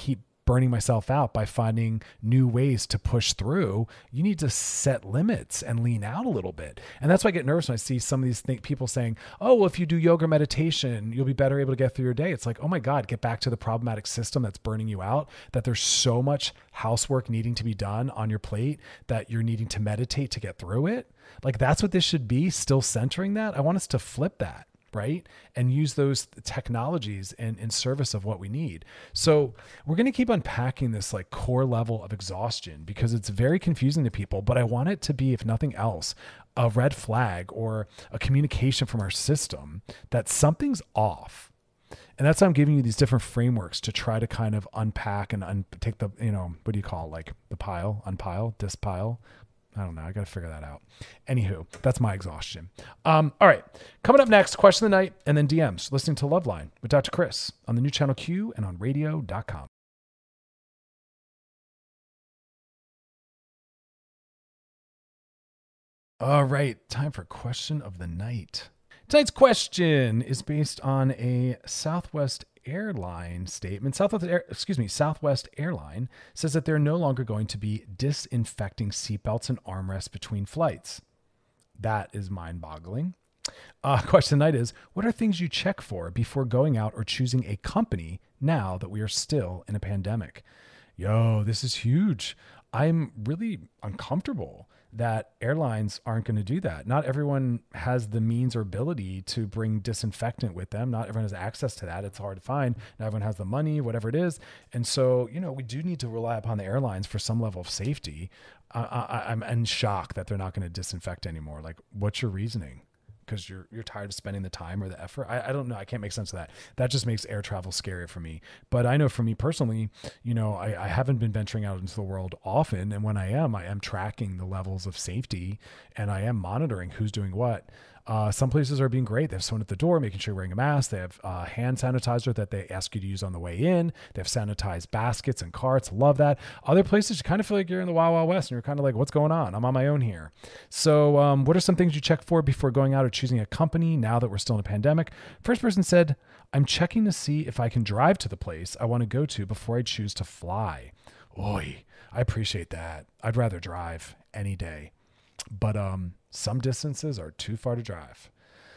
burning myself out by finding new ways to push through. You need to set limits and lean out a little bit. And that's why I get nervous when I see some of these th- people saying, oh, well, if you do yoga meditation, you'll be better able to get through your day. It's like, oh my God, get back to the problematic system that's burning you out, that there's so much housework needing to be done on your plate that you're needing to meditate to get through it. Like that's what this should be, still centering that. I want us to flip that. Right? And use those technologies in, in service of what we need. So we're going to keep unpacking this like core level of exhaustion because it's very confusing to people, but I want it to be, if nothing else, a red flag or a communication from our system that something's off. And that's why I'm giving you these different frameworks to try to kind of unpack and un- take the, you know, what do you call it? Like the pile, unpile, dispile. I don't know. I got to figure that out. Anywho, that's my exhaustion. Um, all right. Coming up next, question of the night and then D Ms. Listening to Loveline with Doctor Chris on the new channel Q and on radio dot com. All right. Time for question of the night. Tonight's question is based on a Southwest Airline statement. Southwest, Air, excuse me, Southwest Airline says that they're no longer going to be disinfecting seatbelts and armrests between flights. That is mind-boggling. Uh, question tonight is, what are things you check for before going out or choosing a company now that we are still in a pandemic? Yo, this is huge. I'm really uncomfortable that airlines aren't going to do that. Not everyone has the means or ability to bring disinfectant with them. Not everyone has access to that. It's hard to find. Not everyone has the money, whatever it is. And so, you know, we do need to rely upon the airlines for some level of safety. Uh, I, I'm in shock that they're not going to disinfect anymore. Like, what's your reasoning? Because you're you're tired of spending the time or the effort. I, I don't know. I can't make sense of that. That just makes air travel scarier for me. But I know for me personally, you know, I, I haven't been venturing out into the world often. And when I am, I am tracking the levels of safety and I am monitoring who's doing what. Uh, some places are being great. They have someone at the door making sure you're wearing a mask. They have uh, hand sanitizer that they ask you to use on the way in. They have sanitized baskets and carts. Love that. Other places, you kind of feel like you're in the Wild Wild West and you're kind of like, what's going on? I'm on my own here. So um, what are some things you check for before going out or choosing a company now that we're still in a pandemic? First person said, I'm checking to see if I can drive to the place I want to go to before I choose to fly. Oy, I appreciate that. I'd rather drive any day. But um, some distances are too far to drive.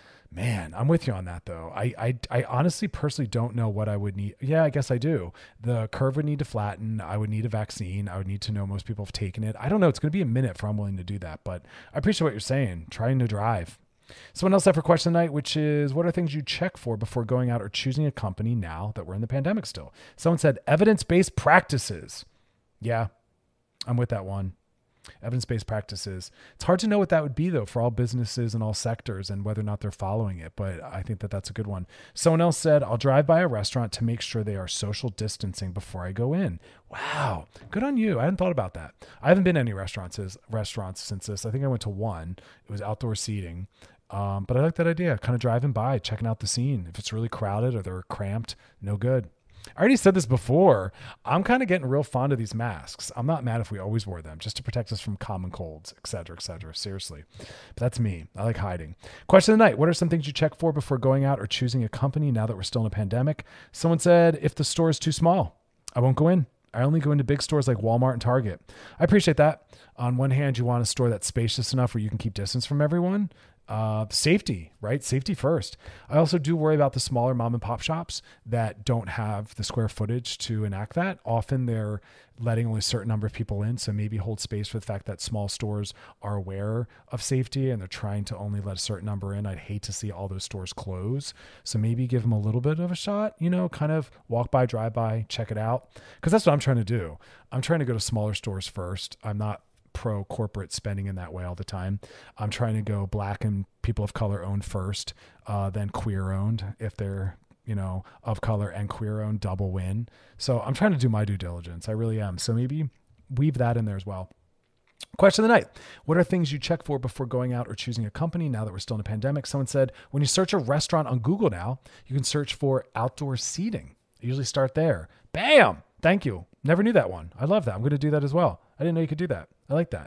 Man, I'm with you on that though. I, I I honestly personally don't know what I would need. Yeah, I guess I do. The curve would need to flatten. I would need a vaccine. I would need to know most people have taken it. I don't know. It's going to be a minute for I'm willing to do that. But I appreciate what you're saying. Trying to drive. Someone else had for question tonight, which is, what are things you check for before going out or choosing a company now that we're in the pandemic still? Someone said evidence-based practices. Yeah, I'm with that one. Evidence-based practices. It's hard to know what that would be though for all businesses and all sectors and whether or not they're following it, but I think that that's a good one. Someone else said, I'll drive by a restaurant to make sure they are social distancing before I go in. Wow. Good on you. I hadn't thought about that. I haven't been to any restaurants, restaurants since this. I think I went to one. It was outdoor seating. Um, but I like that idea. Kind of driving by, checking out the scene. If it's really crowded or they're cramped, no good. I already said this before. I'm kind of getting real fond of these masks. I'm not mad if we always wore them just to protect us from common colds, et cetera, et cetera. Seriously. But that's me. I like hiding. Question of the night. What are some things you check for before going out or choosing a company now that we're still in a pandemic? Someone said, if the store is too small, I won't go in. I only go into big stores like Walmart and Target. I appreciate that. On one hand, you want a store that's spacious enough where you can keep distance from everyone. Uh, safety, right? Safety first. I also do worry about the smaller mom and pop shops that don't have the square footage to enact that. Often they're letting only a certain number of people in. So maybe hold space for the fact that small stores are aware of safety and they're trying to only let a certain number in. I'd hate to see all those stores close. So maybe give them a little bit of a shot, you know, kind of walk by, drive by, check it out. Cause that's what I'm trying to do. I'm trying to go to smaller stores first. I'm not pro corporate spending in that way all the time. I'm trying to go black and people of color owned first, uh, then queer owned if they're, you know, of color and queer owned, double win. So I'm trying to do my due diligence. I really am. So maybe weave that in there as well. Question of the night. What are things you check for before going out or choosing a company now that we're still in a pandemic? Someone said, when you search a restaurant on Google now, you can search for outdoor seating. I usually start there. Bam! Thank you. Never knew that one. I love that. I'm going to do that as well. I didn't know you could do that. I like that.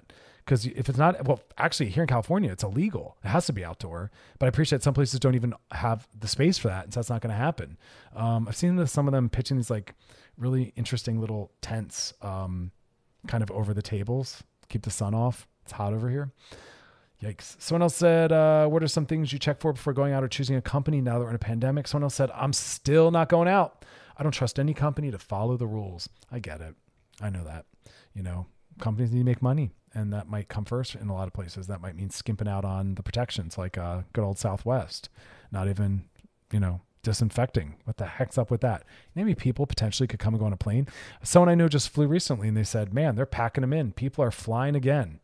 Because if it's not, well, actually here in California, it's illegal. It has to be outdoor, but I appreciate some places don't even have the space for that. And so that's not going to happen. Um, I've seen some of them pitching these like really interesting little tents, um, kind of over the tables, keep the sun off. It's hot over here. Yikes. Someone else said, uh, what are some things you check for before going out or choosing a company now that we're in a pandemic? Someone else said, I'm still not going out. I don't trust any company to follow the rules. I get it. I know that, you know, companies need to make money, and that might come first in a lot of places. That might mean skimping out on the protections, like uh good old Southwest, not even, you know, disinfecting. What the heck's up with that? Maybe people potentially could come and go on a plane. Someone I know just flew recently and they said, man, they're packing them in. People are flying again.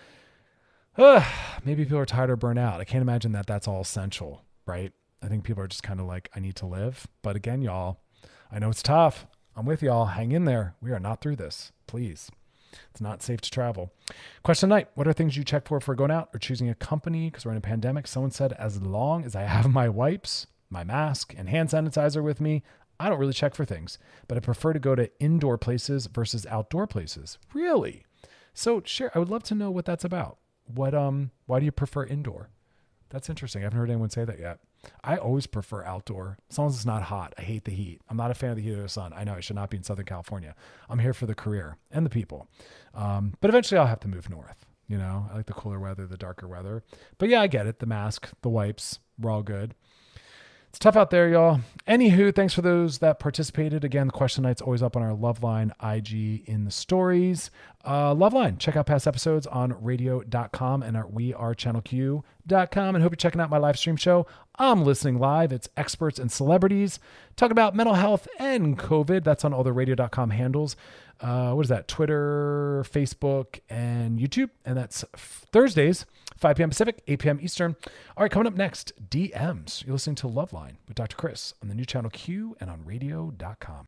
Uh, maybe people are tired or burnt out. I can't imagine that that's all essential, right? I think people are just kind of like, I need to live. But again, y'all, I know it's tough. I'm with y'all. Hang in there. We are not through this. Please. It's not safe to travel. Question night. What are things you check for for going out or choosing a company? Because we're in a pandemic. Someone said, as long as I have my wipes, my mask, and hand sanitizer with me, I don't really check for things. But I prefer to go to indoor places versus outdoor places. Really? So sure, I would love to know what that's about. What um? Why do you prefer indoor? That's interesting. I haven't heard anyone say that yet. I always prefer outdoor, as long as it's not hot. I hate the heat. I'm not a fan of the heat of the sun. I know I should not be in Southern California. I'm here for the career and the people. Um, but eventually I'll have to move north. You know, I like the cooler weather, the darker weather. But yeah, I get it. The mask, the wipes, we're all good. It's tough out there, y'all. Anywho, thanks for those that participated. Again, the question night's always up on our Loveline I G in the stories. Uh, Loveline, check out past episodes on radio dot com and our we are channel q dot com. And hope you're checking out my live stream show. I'm listening live. It's experts and celebrities talking about mental health and COVID. That's on all the radio dot com handles. Uh, what is that? Twitter, Facebook, and YouTube. And that's Thursdays, five p.m. Pacific, eight p.m. Eastern. All right, coming up next, D Ms. You're listening to Loveline with Doctor Chris on the new channel Q and on radio dot com.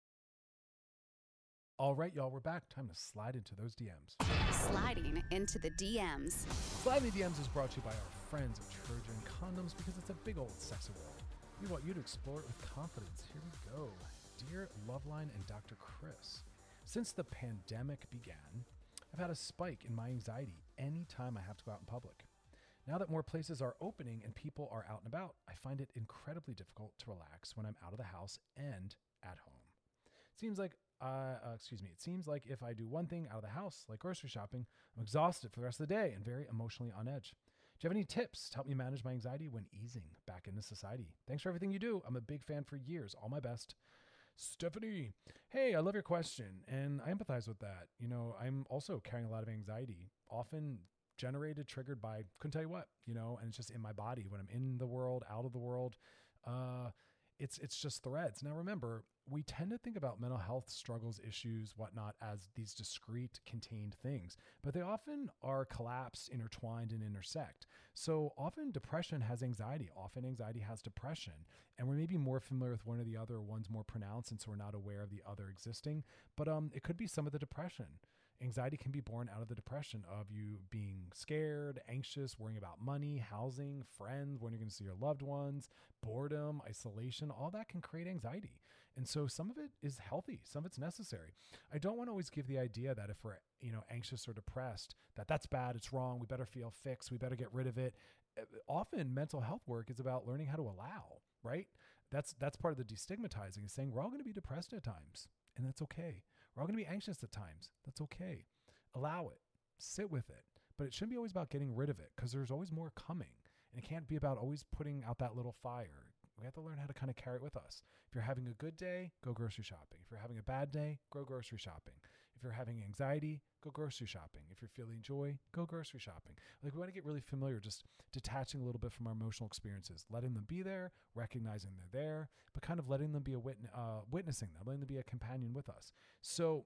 All right, y'all, we're back. Time to slide into those D Ms. Sliding into the D Ms. Sliding D Ms is brought to you by our friends at Trojan Condoms because it's a big old sexy world. We want you to explore it with confidence. Here we go. Dear Loveline and Doctor Chris, since the pandemic began, I've had a spike in my anxiety anytime I have to go out in public. Now that more places are opening and people are out and about, I find it incredibly difficult to relax when I'm out of the house and at home. It seems like, uh, uh, excuse me, it seems like if I do one thing out of the house, like grocery shopping, I'm exhausted for the rest of the day and very emotionally on edge. Do you have any tips to help me manage my anxiety when easing back into society? Thanks for everything you do. I'm a big fan for years. All my best. Stephanie. Hey, I love your question, and I empathize with that. You know, I'm also carrying a lot of anxiety, often generated, triggered by, couldn't tell you what, you know, and it's just in my body when I'm in the world, out of the world. Uh, it's it's just threads. Now, remember, we tend to think about mental health struggles, issues, whatnot, as these discrete, contained things, but they often are collapsed, intertwined, and intersect. So often depression has anxiety, often anxiety has depression, and we're maybe more familiar with one or the other, one's more pronounced, and so we're not aware of the other existing, but um, it could be some of the depression. Anxiety can be born out of the depression of you being scared, anxious, worrying about money, housing, friends, when you're going to see your loved ones, boredom, isolation, all that can create anxiety. And so some of it is healthy, some of it's necessary. I don't want to always give the idea that if we're, you know, anxious or depressed, that that's bad, it's wrong, we better feel fixed, we better get rid of it. Often mental health work is about learning how to allow, right? That's that's part of the destigmatizing, is saying we're all going to be depressed at times, and that's okay. We're all going to be anxious at times. That's okay. Allow it. Sit with it. But it shouldn't be always about getting rid of it, because there's always more coming. And it can't be about always putting out that little fire. We have to learn how to kind of carry it with us. If you're having a good day, go grocery shopping. If you're having a bad day, go grocery shopping. If you're having anxiety, go grocery shopping. If you're feeling joy, go grocery shopping. Like, we want to get really familiar, just detaching a little bit from our emotional experiences, letting them be there, recognizing they're there, but kind of letting them be a witness, uh, witnessing them, letting them be a companion with us. So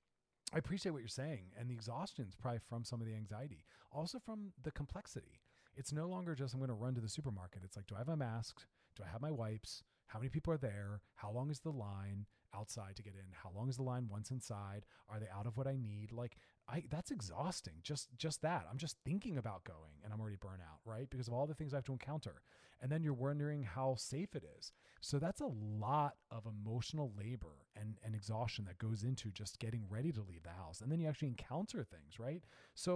I appreciate what you're saying. And the exhaustion is probably from some of the anxiety, also from the complexity. It's no longer just, I'm going to run to the supermarket. It's like, do I have my mask? Do I have my wipes? How many people are there? How long is the line outside to get in? How long is the line once inside? Are they out of what I need? Like, I, that's exhausting. Just, just that. I'm just thinking about going and I'm already burnt out, right? Because of all the things I have to encounter. And then you're wondering how safe it is. So that's a lot of emotional labor and, and exhaustion that goes into just getting ready to leave the house. And then you actually encounter things, right? So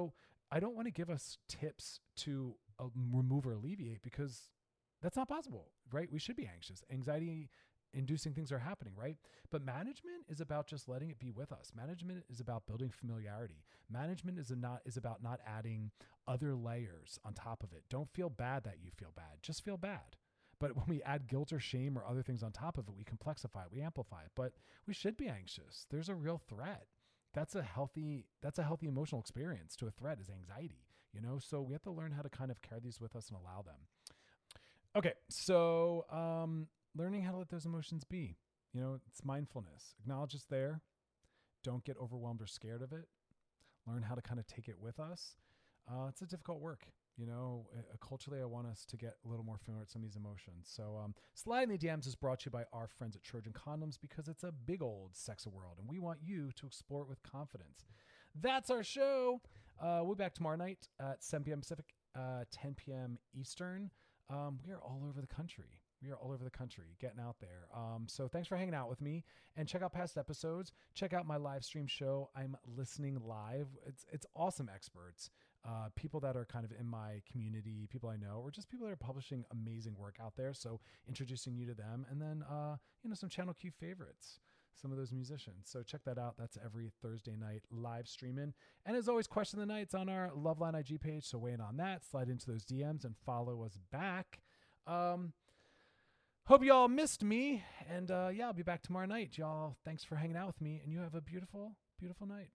I don't want to give us tips to uh, remove or alleviate, because that's not possible, right? We should be anxious. Anxiety inducing things are happening, right? But management is about just letting it be with us. Management is about building familiarity. Management is a not is about not adding other layers on top of it. Don't feel bad that you feel bad. Just feel bad. But when we add guilt or shame or other things on top of it, we complexify it, we amplify it. But we should be anxious. There's a real threat. That's a healthy, that's a healthy emotional experience to a threat is anxiety, you know? So we have to learn how to kind of carry these with us and allow them. Okay. So, um, learning how to let those emotions be, you know, it's mindfulness. Acknowledge it's there. Don't get overwhelmed or scared of it. Learn how to kind of take it with us. Uh, it's a difficult work. You know, uh, culturally, I want us to get a little more familiar with some of these emotions. So um, Slide in the D Ms is brought to you by our friends at Trojan Condoms, because it's a big old sex world, and we want you to explore it with confidence. That's our show. Uh, we'll be back tomorrow night at seven p.m. Pacific, uh, ten p.m. Eastern. Um, we are all over the country. We are all over the country getting out there. Um, so thanks for hanging out with me, and check out past episodes. Check out my live stream show. I'm listening live. It's, it's awesome experts, uh, people that are kind of in my community, people I know, or just people that are publishing amazing work out there. So introducing you to them, and then, uh, you know, some Channel Q favorites, some of those musicians. So check that out. That's every Thursday night live streaming. And as always, question of the night's on our Loveline I G page. So weigh in on that, slide into those D Ms and follow us back. Um, Hope y'all missed me, and uh, yeah, I'll be back tomorrow night. Y'all, thanks for hanging out with me, and you have a beautiful, beautiful night.